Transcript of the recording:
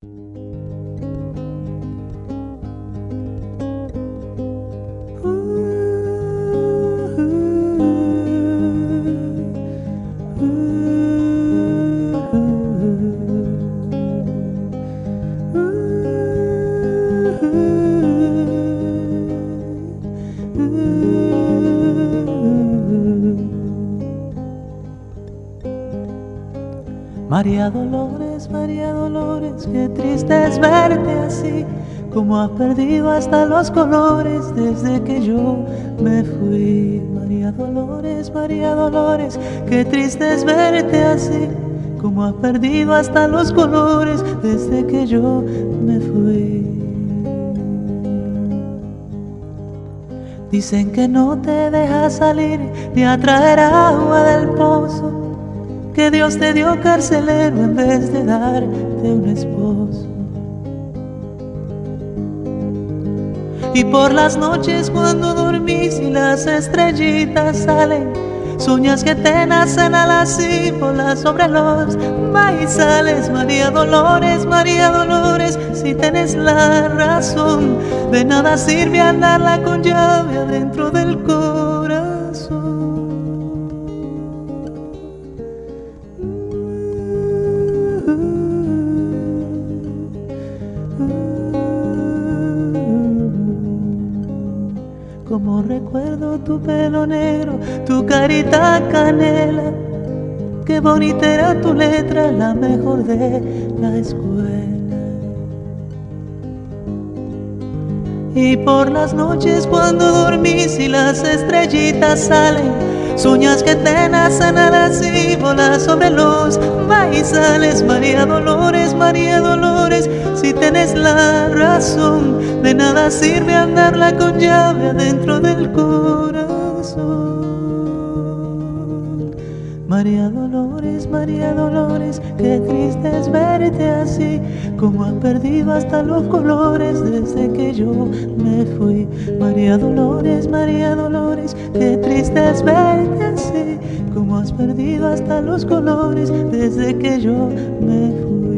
María Dolores, qué triste es verte así, como has perdido hasta los colores desde que yo me fui. María Dolores, qué triste es verte así, como has perdido hasta los colores desde que yo me fui. Dicen que no te deja salir ni a traer agua del pozo, que Dios te dio carcelero en vez de darte un esposo. Y por las noches cuando dormís y las estrellitas salen, sueñas que te nacen alas y volas sobre los maizales. María Dolores, si tienes la razón, de nada sirve andarla con llave adentro del corazón. Como recuerdo tu pelo negro, tu carita canela, qué bonita era tu letra, la mejor de la escuela. Y por las noches cuando dormís y las estrellitas salen, sueñas que te nacen alas y volas sobre los maizales. María Dolores, si tienes la razón, de nada sirve andarla con llave adentro del corazón. María Dolores, qué triste es verte así, como has perdido hasta los colores desde que yo me fui. María Dolores, qué triste es verte así, como has perdido hasta los colores desde que yo me fui.